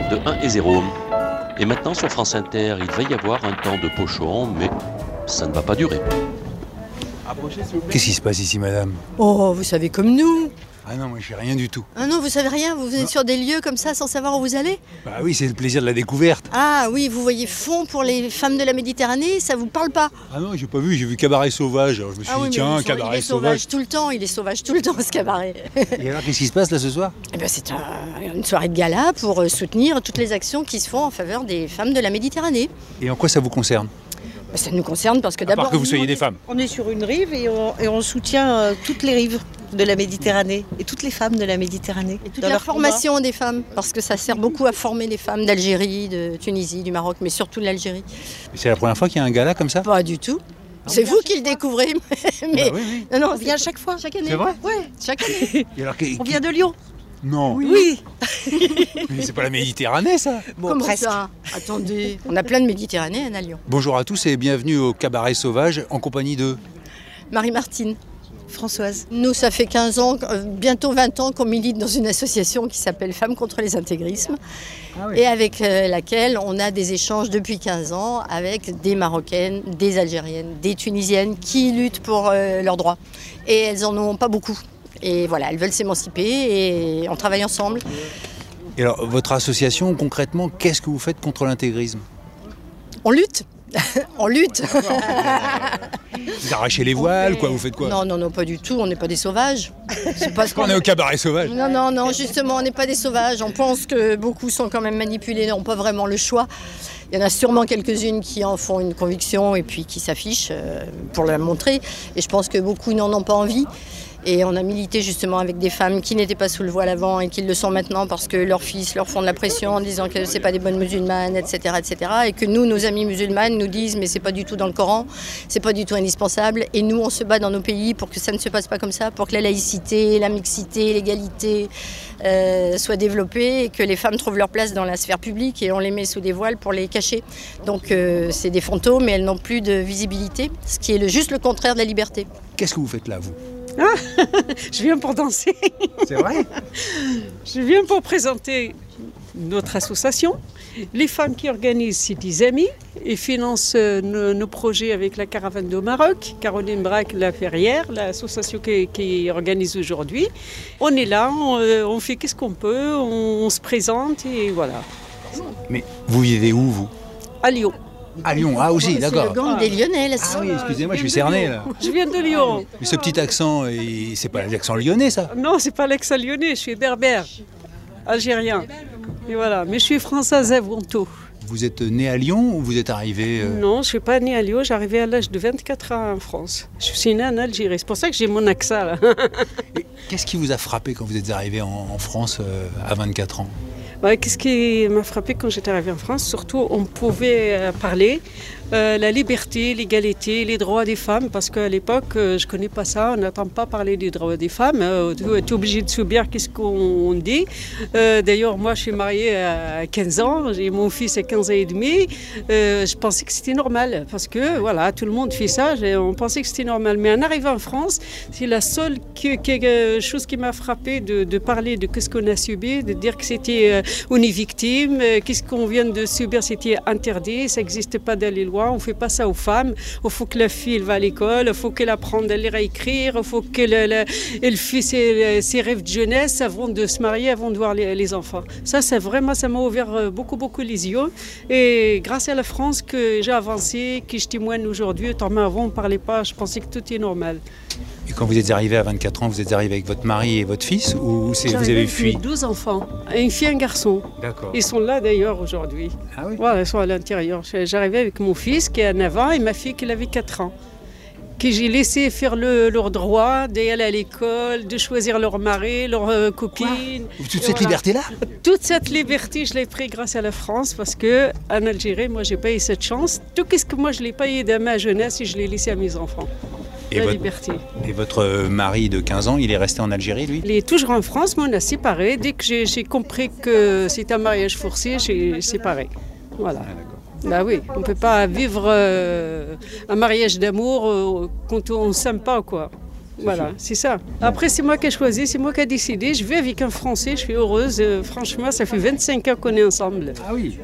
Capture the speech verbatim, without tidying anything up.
de un et zéro. Et maintenant sur France Inter, il va y avoir un temps de pochon, mais ça ne va pas durer. Qu'est-ce qui se passe ici, madame? Oh, vous savez comme nous. Ah non, moi je sais rien du tout. Ah non, vous savez rien, vous venez Non. sur des lieux comme ça sans savoir où vous allez? Bah oui, c'est le plaisir de la découverte. Ah oui, vous voyez Fond pour les femmes de la Méditerranée, ça vous parle pas? Ah non, j'ai pas vu, j'ai vu Cabaret Sauvage. Alors je me suis Ah oui, dit, mais tiens, il est sau- Cabaret il est Sauvage. sauvage tout le temps, il est sauvage tout le temps ce cabaret. Et alors, qu'est-ce qui se passe là ce soir? Eh ben, c'est un- une soirée de gala pour euh, soutenir toutes les actions qui se font en faveur des femmes de la Méditerranée. Et en quoi ça vous concerne? Ben, ça nous concerne parce que À part d'abord... que vous nous, soyez on des est- femmes. On est sur une rive et on, et on soutient euh, toutes les rives de la Méditerranée et toutes les femmes de la Méditerranée. Et toute dans la leur formation des femmes, parce que ça sert beaucoup à former les femmes d'Algérie, de Tunisie, du Maroc, mais surtout de l'Algérie. C'est la première fois qu'il y a un gala comme ça? Pas du tout. C'est vous qui le découvrez, mais... Bah oui, oui. Non, non, On vient chaque fois. chaque année. C'est vrai? Ouais, chaque année. Et alors, qu'est- On vient de Lyon. Non, Oui. mais c'est pas la Méditerranée ça. Bon, Comment presque. ça? Attendez, on a plein de Méditerranéennes à Lyon. Bonjour à tous et bienvenue au Cabaret Sauvage en compagnie de... Marie-Martine, Françoise. nous ça fait quinze ans, euh, bientôt vingt ans qu'on milite dans une association qui s'appelle Femmes contre les intégrismes Ah et avec euh, laquelle on a des échanges depuis quinze ans avec des Marocaines, des Algériennes, des Tunisiennes qui luttent pour euh, leurs droits. Et elles en ont pas beaucoup. Et voilà, elles veulent s'émanciper et on travaille ensemble. Et alors, votre association, concrètement, qu'est-ce que vous faites contre l'intégrisme? On lutte On lutte Vous arrachez les voiles, quoi? Vous faites quoi? Non, non, non, pas du tout, on n'est pas des sauvages. C'est pas ce qu'on On est au Cabaret Sauvage. Non, non, non, justement, on n'est pas des sauvages. On pense que beaucoup sont quand même manipulés, n'ont pas vraiment le choix. Il y en a sûrement quelques-unes qui en font une conviction et puis qui s'affichent euh, pour la montrer. Et je pense que beaucoup n'en ont pas envie. Et on a milité justement avec des femmes qui n'étaient pas sous le voile avant et qui le sont maintenant parce que leurs fils leur font de la pression en disant que c'est pas des bonnes musulmanes, et cetera, et cetera. Et que nous, nos amies musulmanes nous disent mais c'est pas du tout dans le Coran, c'est pas du tout indispensable. Et nous, on se bat dans nos pays pour que ça ne se passe pas comme ça, pour que la laïcité, la mixité, l'égalité euh, soient développées et que les femmes trouvent leur place dans la sphère publique et on les met sous des voiles pour les cacher. Donc euh, c'est des fantômes mais elles n'ont plus de visibilité, ce qui est le, juste le contraire de la liberté. Qu'est-ce que vous faites là, vous? Je viens pour danser. C'est vrai? Je viens pour présenter notre association. Les femmes qui organisent, c'est des amis et financent euh, nos, nos projets avec la caravane au Maroc. Caroline Braque, la Ferrière, l'association qui, qui organise aujourd'hui. On est là, on, euh, on fait qu'est-ce qu'on peut, on, on se présente et voilà. Mais vous vivez où, vous? À Lyon. À Lyon, ah aussi, C'est d'accord. le gang des Lyonnais, là. Ah oui, excusez-moi, je suis cerné là. Je viens de Lyon. Mais ce petit accent, il- c'est pas l'accent lyonnais ça? Non, c'est pas l'accent lyonnais, je suis berbère, algérien. Et voilà, mais je suis française avant tout. Vous êtes né à Lyon ou vous êtes arrivé euh, Non, je ne suis pas née à Lyon, j'arrivais à l'âge de vingt-quatre ans en France. Je suis née en Algérie, c'est pour ça que j'ai mon accent là. et Qu'est-ce qui vous a frappé quand vous êtes arrivé en, en France euh, à vingt-quatre ans? Ouais, qu'est-ce qui m'a frappé quand j'étais arrivée en France? Surtout, on pouvait euh, parler euh, la liberté, l'égalité, les droits des femmes, parce qu'à l'époque, euh, je ne connais pas ça, on n'entend pas parler des droits des femmes. Euh, tu es obligé de subir qu'est-ce qu'on dit. Euh, D'ailleurs, moi, je suis mariée à quinze ans, j'ai mon fils à quinze ans et demi. Euh, je pensais que c'était normal, parce que voilà, tout le monde fait ça, j'ai- on pensait que c'était normal. Mais en arrivant en France, c'est la seule que- que- chose qui m'a frappée de, de parler de ce qu'on a subi, de dire que c'était euh, on est victime, euh, qu'est-ce qu'on vient de subir, c'était interdit, ça n'existe pas dans les lois, on ne fait pas ça aux femmes. Il faut que la fille elle va à l'école, il faut qu'elle apprenne à lire et écrire, il faut qu'elle elle, elle fait ses, ses rêves de jeunesse avant de se marier, avant de voir les, les enfants. Ça, c'est vraiment, ça m'a ouvert beaucoup, beaucoup les yeux. Et grâce à la France que j'ai avancé, que je témoigne aujourd'hui, tant avant on ne parlait pas, je pensais que tout est normal. Et quand vous êtes arrivé à vingt-quatre ans, vous êtes arrivé avec votre mari et votre fils ou c'est- vous J'arrivais avez avec fui? douze enfants, une fille et un garçon. D'accord. Ils sont là d'ailleurs aujourd'hui. Ah oui? Voilà, ils sont à l'intérieur. J'arrivais avec mon fils qui a neuf ans et ma fille qui avait quatre ans. Que j'ai laissé faire le, leur droit d'aller à l'école, de choisir leur mari, leur euh, copine. Toute Et cette voilà. liberté-là? Toute cette liberté, je l'ai prise grâce à la France parce que en Algérie, moi, j'ai pas eu cette chance. Tout ce que moi, je l'ai pas eu dans ma jeunesse et je l'ai laissé à mes enfants. Et la votre, liberté. et votre euh, mari de quinze ans, il est resté en Algérie, lui? Il est toujours en France, mais on a séparé. Dès que j'ai j'ai compris que c'était un mariage forcé, j'ai séparé. Voilà. Bah oui, on ne peut pas vivre euh, un mariage d'amour euh, quand on ne s'aime pas, quoi. Voilà, c'est ça. Après, c'est moi qui ai choisi, c'est moi qui ai décidé. Je vais avec un Français, je suis heureuse. Euh, franchement, ça fait vingt-cinq ans qu'on est ensemble. Ah oui.